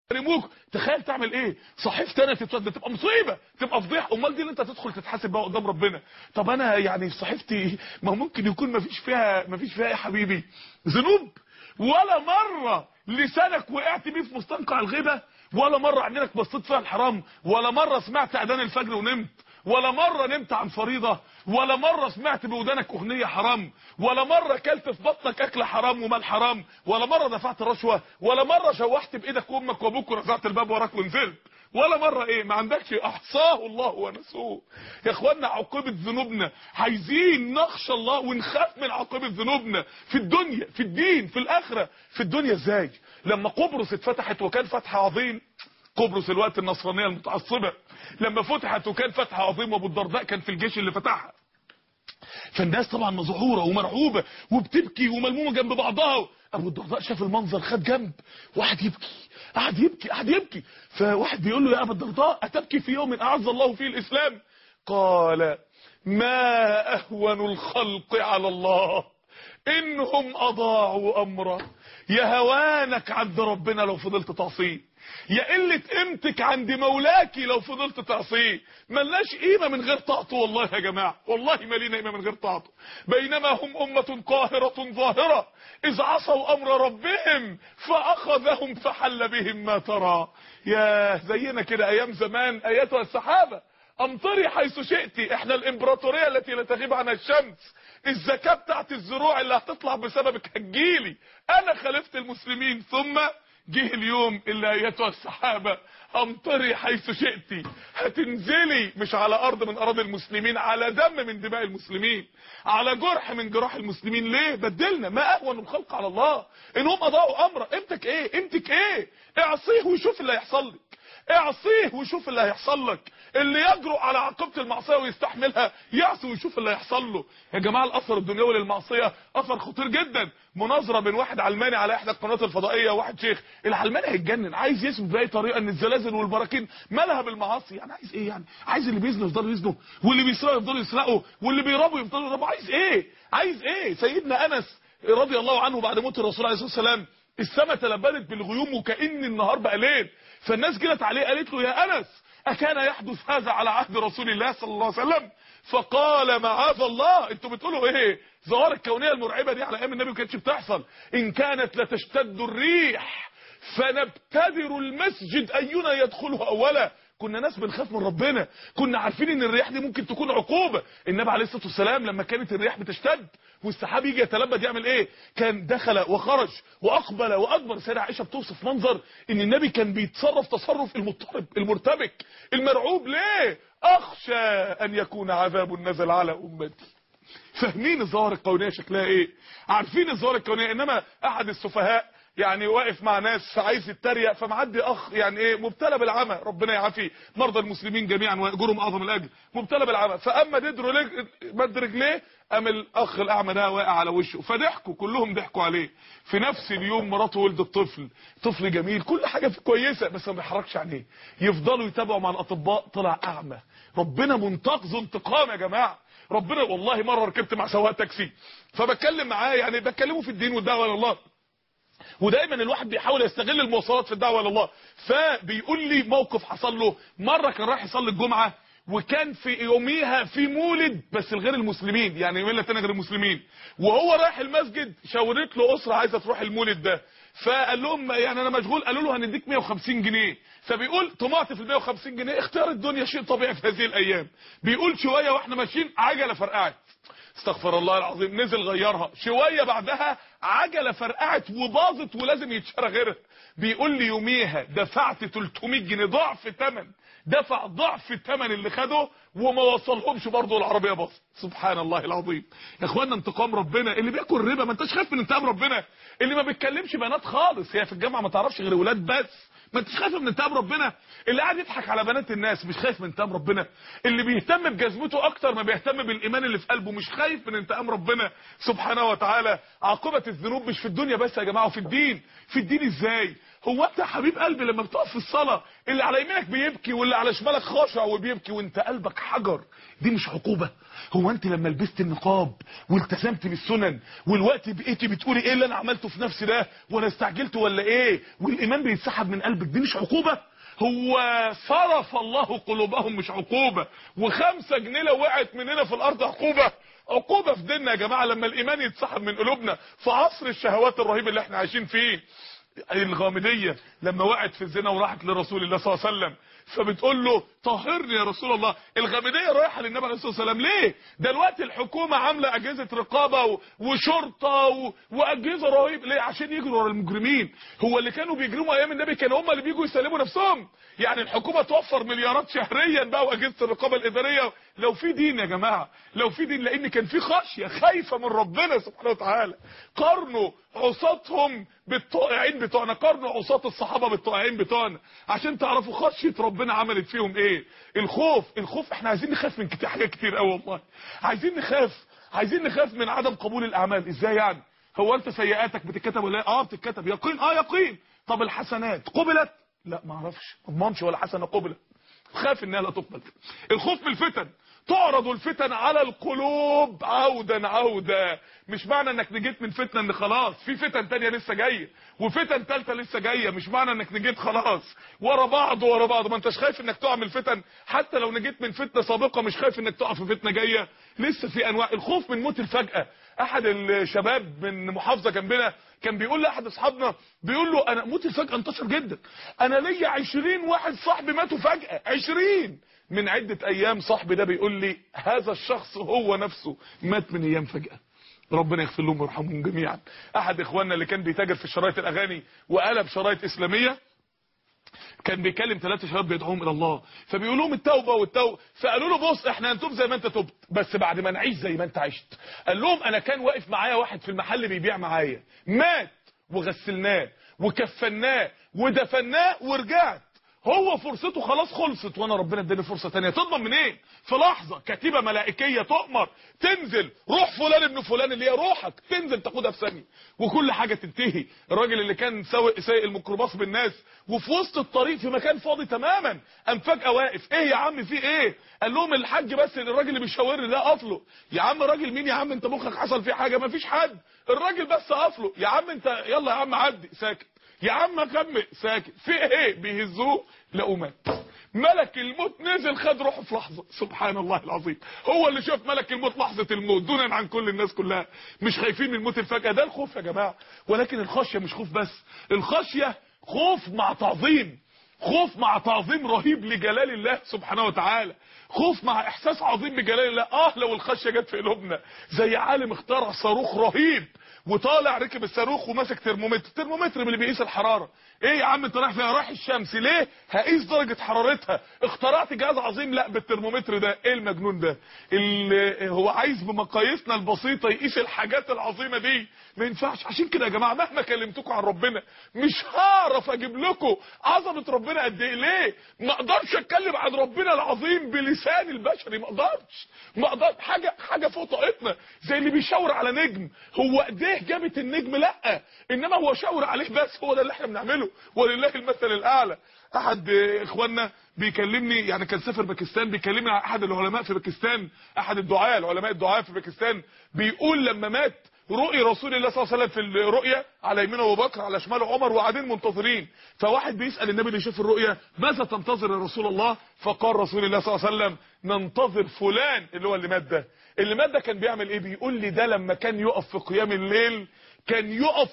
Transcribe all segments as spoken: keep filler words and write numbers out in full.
يرموك، تخيل تعمل ايه؟ صحيفتي انا تتوزع، تبقى مصيبه، تبقى فضيحه. امال دي اللي انت تدخل تتحاسب بقى قدام ربنا. طب انا يعني صحيفتي ما ممكن يكون ما فيش فيها ما فيش فيها يا حبيبي ذنوب، ولا مره لسانك وقعت بيه في مستنقع الغيبه، ولا مره عينك بصيت فيها الحرام، ولا مره سمعت اذان الفجر ونمت، ولا مرة نمت عن فريضة، ولا مرة سمعت بودانك اغنية حرام، ولا مرة كلت في بطنك اكل حرام ومال حرام، ولا مرة دفعت رشوة، ولا مرة شوحت بايدك وامك وابوك ورفعت الباب وراك ونزلت، ولا مرة ايه ما عندكش. احصاه الله ونسوه. يا اخوانا عاقبة ذنوبنا عايزين نخشى الله ونخاف من عاقبة ذنوبنا في الدنيا، في الدين، في الاخرة. في الدنيا ازاي؟ لما قبرص اتفتحت وكان فتح عظيم، قبرص الوقت النصرانية المتعصبة لما فتحت وكان فتح عظيم، وابو الدرداء كان في الجيش اللي فتحها، فالناس طبعا مذعوره ومرعوبه وبتبكي وملمومه جنب بعضها. ابو الدرداء شاف المنظر خد جنب وقعد يبكي، قعد يبكي قعد يبكي فواحد بيقول له يا ابا الدرداء اتبكي في يوم اعز الله فيه الاسلام؟ قال ما اهون الخلق على الله انهم اضاعوا امره. يا هوانك عند ربنا لو فضلت تعصيه، يا قلة قيمتك عند مولاكي لو فضلت تعصيه. ملناش قيمة من غير طاعته والله يا جماعة، والله ما لينا قيمة من غير طاعته. بينما هم أمة قاهرة ظاهرة إذ عصوا أمر ربهم فأخذهم فحل بهم ما ترى. يا زينا كده أيام زمان أيتها السحابة أمطري حيث شئتي، احنا الإمبراطورية التي لا تغيب عنها الشمس. الزكاة بتاعت الزروع اللي هتطلع بسببك هتجيلي. أنا خالفت المسلمين ثم جه اليوم اللي ايتها السحابة امطري حيث شئتي، هتنزلي مش على ارض من اراضي المسلمين، على دم من دماء المسلمين، على جرح من جراح المسلمين. ليه بدلنا؟ ما اهون الخلق على الله انهم اضاعوا امره. قيمتك ايه؟ قيمتك ايه؟ اعصيه وشوف اللي هيحصل لك، اعصيه وشوف اللي هيحصل لك. اللي يجرؤ على عاقبه المعصيه ويستحملها يعصي ويشوف اللي هيحصل له. يا جماعه الاثر الدنيوي للمعصيه اثر خطير جدا. مناظره بين واحد علماني على احدى القنوات الفضائيه وواحد شيخ، العلماني هيتجنن عايز يثبت باي طريقه ان الزلازل والبراكين مالها بالمعاصي. يعني عايز ايه؟ يعني عايز اللي بيزنوا يفضلوا يزنوا، واللي بيسرقوا يفضلوا يسرقوا، واللي بيربوا يفضلوا يربوا. عايز ايه؟ عايز ايه؟ سيدنا انس رضي الله عنه بعد موت الرسول عليه الصلاه والسلام السماء تلبدت بالغيوم وكأن النهار بقى ليل، فالناس جلت عليه قالت له يا انس اكان يحدث هذا على عهد رسول الله صلى الله عليه وسلم؟ فقال معاذ الله، انتوا بتقولوا ايه؟ ظواهر الكونيه المرعبه دي على ايام النبي ما كانتش بتحصل. ان كانت لتشتد الريح فنبتدر المسجد اينا يدخله اولا. كنا ناس بنخاف من ربنا، كنا عارفين ان الرياح دي ممكن تكون عقوبه. النبي عليه الصلاه والسلام لما كانت الرياح بتشتد والسحاب يجي يتلبد يعمل ايه؟ كان دخل وخرج واقبل وادبر. سيدة عائشه بتوصف منظر ان النبي كان بيتصرف تصرف المضطرب المرتبك المرعوب. ليه؟ اخشى ان يكون عذاب نزل على امتي. فاهمين الظواهر الكونيه شكلها ايه؟ عارفين الظواهر الكونيه. انما احد السفهاء يعني واقف مع ناس عايز يتريق، فمعدي اخ يعني ايه مبتلى بالعمى، ربنا يعافي مرضى المسلمين جميعا ويأجرهم اعظم الاجر، مبتلى بالعمى، فاما ددره مد رجليه قام الاخ الاعمى ده واقع على وشه، فضحكوا كلهم ضحكوا عليه. في نفس اليوم مراته ولدت طفل، طفل جميل كل حاجه فيه كويسه بس ما بيحركش عينيه. يفضلوا يتابعوا مع الاطباء طلع اعمى. ربنا منتقذ انتقام يا جماعه. ربنا والله مره ركبت مع سواق تاكسي فبتكلم معاه، يعني بتكلموا في الدين والدعوه الى الله، ودايما الواحد بيحاول يستغل المواصلات في الدعوه الى الله. فبيقول لي موقف حصل له مره، كان رايح يصلي الجمعه وكان في يوميها في مولد بس لغير المسلمين، يعني يومين تاني غير المسلمين، وهو رايح المسجد شاورت له اسره عايزه تروح المولد ده، فقال لهم يعني انا مشغول، قالوا له هنديك مية وخمسين جنيه. فبيقول طمعت في ال مية وخمسين جنيه، اختيار الدنيا شيء طبيعي في هذه الايام. بيقول شويه واحنا ماشيين عجله فرقعت، استغفر الله العظيم، نزل غيرها شويه بعدها عجله فرقعت وباظت ولازم يتشرى غيرها. بيقول لي يوميها دفعت تلتمية جنيه، ضعف ثمن، دفع ضعف الثمن اللي خده وما وصلهمش برضه العربيه باظت. سبحان الله العظيم. يا اخوانا انتقام ربنا. اللي بياكل ربا ما انتش خايف من انتقام ربنا؟ اللي ما بيتكلمش بنات خالص، هي في الجامعه ما تعرفش غير ولاد بس، ما انتش خايف من انتقام ربنا؟ اللي قاعد يضحك على بنات الناس مش خايف من انتقام ربنا؟ اللي بيهتم بجزمته اكتر ما بيهتم بالايمان اللي في قلبه مش خايف من انتقام ربنا سبحانه وتعالى؟ عاقبه الذنوب مش في الدنيا بس يا جماعه، وفي الدين. في الدين ازاي؟ هو انت يا حبيب قلبي لما بتقف في الصلاه اللي على يمينك بيبكي واللي على شمالك خاشع وبيبكي وانت قلبك حجر، دي مش عقوبه؟ هو انت لما لبست النقاب والتزمت بالسنن والوقت بقيتي بتقولي ايه اللي انا عملته في نفسي ده وانا استعجلت ولا ايه، والايمان بيتسحب من قلبك، دي مش عقوبه؟ هو صرف الله قلوبهم مش عقوبه؟ وخمسة جنيه لو وقعت مننا في الارض عقوبه؟ عقوبه في ديننا يا جماعه لما الايمان يتسحب من قلوبنا في عصر الشهوات الرهيب اللي احنا عايشين فيه. الغامديه لما وقعت في الزنا وراحت لرسول الله صلى الله عليه وسلم فبتقول له طهرني يا رسول الله. الغامديه رايحه للنبي عليه الصلاه والسلام ليه؟ دلوقتي الحكومه عامله اجهزه رقابه وشرطه و... واجهزه رهيب ليه؟ عشان يجروا ورا المجرمين. هو اللي كانوا بيجرموا ايام النبي كانوا هم اللي بيجوا يسلموا نفسهم؟ يعني الحكومه توفر مليارات شهريا بقى واجهزه الرقابه الاداريه لو في دين يا جماعه، لو في دين، لان كان في خشيه خايفه من ربنا سبحانه وتعالى. قارنوا عصاتهم بالطائعين بتوعنا، قارنوا عصات الصحابه بالطائعين بتوعنا عشان تعرفوا خشيه ربنا عملت فيهم ايه. الخوف، الخوف احنا عايزين نخاف من كتير حاجات كتير قوي والله. عايزين نخاف، عايزين نخاف من عدم قبول الاعمال. ازاي يعني؟ هو انت سيئاتك بتتكتب ولا اه بتتكتب؟ يقين اه يقين. طب الحسنات قبلت؟ لا ما اعرفش، ما اضمنش ولا حسنه قبلت، خاف انها لا تقبل. الخوف من الفتن، تعرض الفتن على القلوب عودا عودا. مش معنى انك نجيت من فتنه ان خلاص، في فتن تانية لسه جايه وفتن ثالثه لسه جايه. مش معنى انك نجيت خلاص ورا بعض ورا بعض. ما انتش خايف انك تقع من الفتن؟ حتى لو نجيت من فتنه سابقه مش خايف انك تقع في فتنه جايه؟ لسه في انواع. الخوف من موت الفجأة. احد الشباب من محافظه جنبنا كان بيقول لاحد اصحابنا، بيقول له انا موت الفجأة انتشر جدا، انا ليا عشرين واحد صاحبي ماتوا فجأة، عشرين. من عدة ايام صاحبي ده بيقول لي هذا الشخص هو نفسه مات من ايام فجأة. ربنا يغفر لهم ويرحمهم جميعا. احد اخواننا اللي كان بيتاجر في شرايط الاغاني وقلب شرايط اسلاميه كان بيكلم ثلاثه شباب بيدعوهم الى الله، فبيقول لهم التوبه والتوبه، فقالوا له بص احنا هنتوب زي ما انت تبت بس بعد ما نعيش زي ما انت عشت. قال لهم انا كان واقف معايا واحد في المحل بيبيع معايا، مات وغسلناه وكفناه ودفناه ورجعت، هو فرصته خلاص خلصت وانا ربنا اداني فرصه ثانيه. تضمن منين؟ إيه؟ في لحظه كتيبه ملائكيه تؤمر تنزل روح فلان ابن فلان اللي هي روحك تنزل تاخدها في ثانيه وكل حاجه تنتهي. الراجل اللي كان ساوق سايق الميكروباص بالناس وفي وسط الطريق في مكان فاضي تماما قام فجاه واقف، ايه يا عم في ايه؟ قال لهم الحاج بس الراجل اللي بيشاورني ده قفله. يا عم راجل مين يا عم انت مخك حصل فيه حاجه؟ مفيش حد، الراجل بس قفله. يا عم انت يلا يا عم عدي، ساكت. يا عم كمل، ساكت. في ايه؟ بيهزوه لقوا مات. ملك الموت نزل خد روحه في لحظه. سبحان الله العظيم، هو اللي شاف ملك الموت لحظه الموت دونا عن كل الناس كلها. مش خايفين من موت الفجأة، ده الخوف يا جماعه. ولكن الخشيه مش خوف بس، الخشيه خوف مع تعظيم، خوف مع تعظيم رهيب لجلال الله سبحانه وتعالى، خوف مع احساس عظيم بجلال الله. اه لو الخشيه جت في قلوبنا زي عالم اخترع صاروخ رهيب وطالع ركب الصاروخ وماسك ترمومتر، ترمومتر من اللي بيقيس الحراره. ايه يا عم انت رايح فيها؟ رايح الشمس ليه؟ هقيس درجه حرارتها. اخترعت جهاز عظيم، لا بالترمومتر ده. ايه المجنون ده اللي هو عايز بمقاييسنا البسيطه يقيس الحاجات العظيمه دي؟ ما ينفعش. عشان كده يا جماعه مهما كلمتكم عن ربنا مش هعرف اجيب لكم عظمه ربنا قد ايه. ليه؟ ما اقدرش اتكلم عن ربنا العظيم بلسان البشري، ما اقدرش، ما اقدر. حاجه حاجه فوق طاقتنا، زي اللي بيشاور على نجم. هو ايديه جابت النجم؟ لا، انما هو شاور عليه بس. هو ده اللي احنا بنعمله ولله المثل الاعلى. احد اخواننا بيكلمني، يعني كان سافر باكستان، بيكلمني عن احد العلماء في باكستان، احد الدعاة العلماء الدعاة في باكستان، بيقول لما مات رؤي رسول الله صلى الله عليه وسلم في الرؤيا على يمينه ابو بكر على شماله عمر وقاعدين منتظرين. فواحد بيسال النبي اللي شاف الرؤيا ماذا تنتظر يا رسول الله؟ فقال رسول الله صلى الله عليه وسلم ننتظر فلان اللي هو اللي مات ده. اللي مات ده كان بيعمل ايه؟ بيقول لي ده لما كان يقف في قيام الليل كان يقف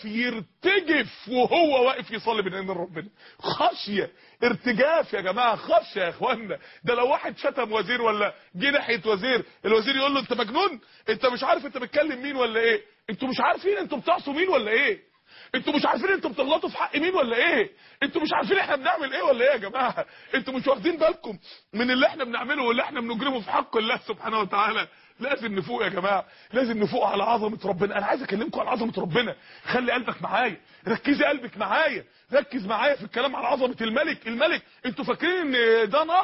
يرتجف وهو واقف يصلي بين ايدين ربنا. خشيه، ارتجاف يا جماعه، خشيه يا اخوانا. ده لو واحد شتم وزير ولا جه ناحيه وزير، الوزير يقول له انت مجنون، انت مش عارف انت بتكلم مين ولا ايه؟ انتوا مش عارفين انتوا بتعصوا مين ولا ايه؟ انتوا مش عارفين انتوا بتغلطوا في حق مين ولا ايه؟ انتوا مش عارفين احنا بنعمل ايه ولا ايه يا جماعه؟ انتوا مش واخدين بالكم من اللي احنا بنعمله واللي احنا بنجرمه في حق الله سبحانه وتعالى؟ لازم نفوق يا جماعه، لازم نفوق على عظمه ربنا. انا عايز اكلمكم على عظمه ربنا. خلي قلبك معايا، ركزي قلبك معايا، ركز معايا في الكلام على عظمه الملك. الملك انتوا فاكرين ان ده نهر